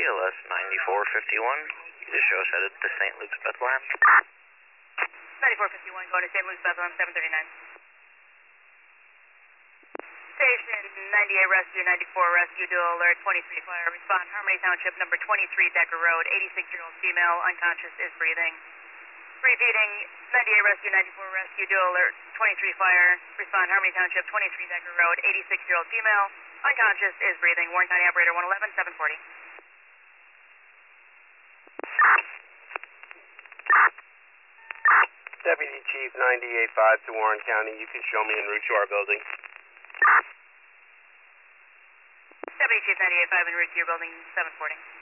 ALS 9451. You just show us headed to St. Luke's, Bethlehem. 9451 going to St. Luke's, Bethlehem, 739. Station 98 Rescue, 94 Rescue, dual alert, 23 fire, respond, Harmony Township, number 23 Decker Road, 86-year-old female, unconscious, is breathing. Repeating, 98 Rescue, 94 Rescue, dual alert, 23 fire, respond, Harmony Township, 23 Decker Road, 86-year-old female, unconscious, is breathing. Warren County Operator 111, 740. Deputy Chief 98.5 to Warren County. You can show me en route to our building. Deputy Chief 98.5 en route to your building, 740.